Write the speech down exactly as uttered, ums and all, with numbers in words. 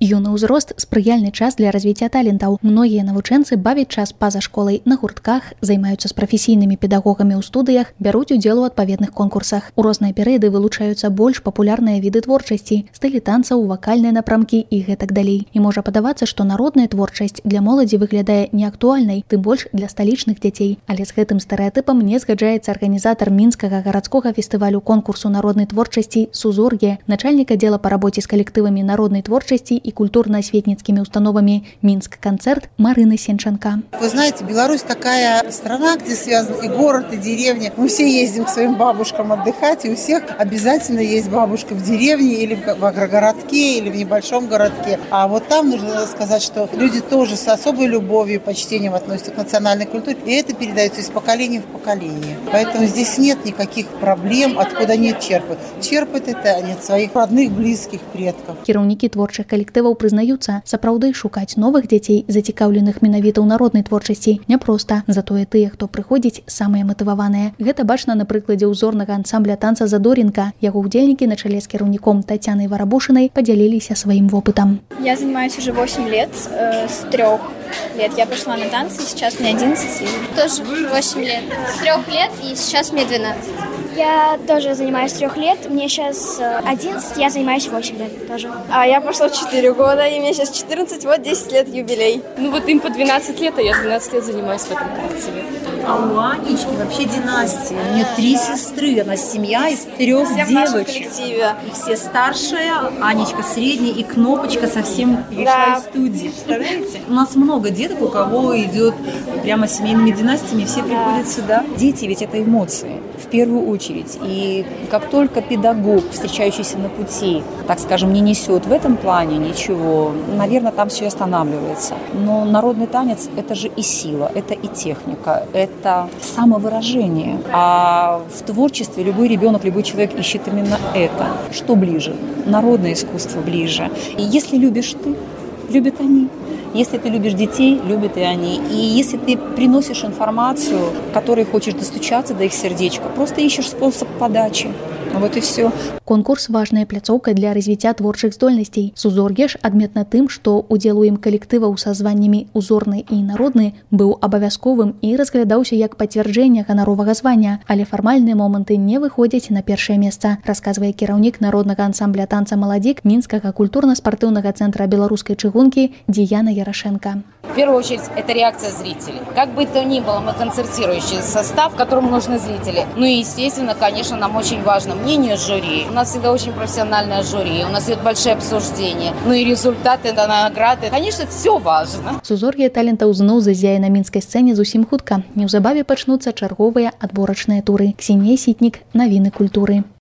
Юны ўзрост – спрыяльны час для развіцця талентаў. Многія навучэнцы бавяць час па-за школай на гуртках, займаюцца з прафесійнымі педагогамі ў студыях, бяруць удзел у адпаведных конкурсах. У розныя перыяды вылучаюцца больш папулярныя віды творчасці, стылі танцаў, вакальныя напрамкі і гэтак далей. І можа падавацца, што народная творчасць для моладзі выглядае неактуальнай, тым больш для сталічных дзяцей. Але з гэтым стэрэатыпам не згаджаецца арганізатар мінскага гарадскога фестывалю конкурсу народнай творчасці «Сузор'е», начальник отдела по работе с коллективами народной творчасти и культурно-осветницкими установами «Минск-концерт» Марина Сенченко. Вы знаете, Беларусь такая страна, где связан и город, и деревня. Мы все ездим к своим бабушкам отдыхать, и у всех обязательно есть бабушка в деревне или в агрогородке, или в небольшом городке. А вот там нужно сказать, что люди тоже с особой любовью, почтением относятся к национальной культуре, и это передается из поколения в поколение. Поэтому здесь нет никаких проблем, откуда они черпают. Черпают это они от своих родных, близких предков. Кіраўнікі творчых калектываў прызнаюцца, сапраўды шукаць новых дзяцей, зацікаўленых менавіта ў народнай творчасці, няпроста. Затое тыя, хто прыходзіць, самыя матываваныя. Гэта бачна на прыкладзе ўзорнага ансамбля танца «Задоринка». Яго удзельнікі на чале з кіраўніком Татьяной Воробушиной подзяліліся сваім опытом. Я занимаюсь уже восемь лет, э, с трех лет я пошла на танцы, сейчас мне одиннадцать. Тоже восемь лет. С трех лет и сейчас мне двенадцать. Я тоже занимаюсь с трех лет, мне сейчас одиннадцать, я занимаюсь восемь лет тоже. А я пошла четыре года, и мне сейчас четырнадцать, вот десять лет юбилей. Ну вот им по двенадцать лет, а я двенадцать лет занимаюсь в этом коллективе. А у Анечки вообще династия. У нее три сестры, она семья из трех все девочек. Все старшие, Анечка средняя и Кнопочка совсем большая да. студии. Представляете? У нас много деток, у кого идет прямо семейными династиями, все приходят сюда. Дети ведь это эмоции, в первую очередь. И как только педагог, встречающийся на пути, так скажем, не несет в этом плане ничего, наверное, там все останавливается. Но народный танец – это же и сила, это и техника, это самовыражение. А в творчестве любой ребенок, любой человек ищет именно это. Что ближе? Народное искусство ближе. И если любишь ты, любят они. Если ты любишь детей, любят и они. И если ты приносишь информацию, которой хочешь достучаться до их сердечка, просто ищешь способ подачи. Вот и все. Конкурс – важная пляцоўка для развіцця творчых здольнасцей. «Сузор'е» ж адметна тым, што удзел у ім калектываў са званнямі «Узорны» і «Народны» быў абавязковым і разглядаўся як пацвярджэнне ганаровага звання, але фармальныя моманты не выходзяць на першае месца, расказвае кіраўнік народнага ансамбля танца «Маладзік» Мінскага культурна-спартыўнага цэнтра беларускай чыгункі Дияна Ярошенко. В первую очередь, это реакция зрителей. Как бы то ни было, мы концертирующий состав, которому нужны зрители. Ну и, естественно, конечно, нам очень важно мнение жюри. У нас всегда очень профессиональное жюри, у нас идет большое обсуждение. Ну и результаты, награды. Конечно, это все важно. «Сузор'е» талентаў зноў зазяе на мінскай сцэне зусім хутка. Неўзабаве пачнуцца чарговыя адборачныя туры. Ксенія Сітнік, навіны культуры.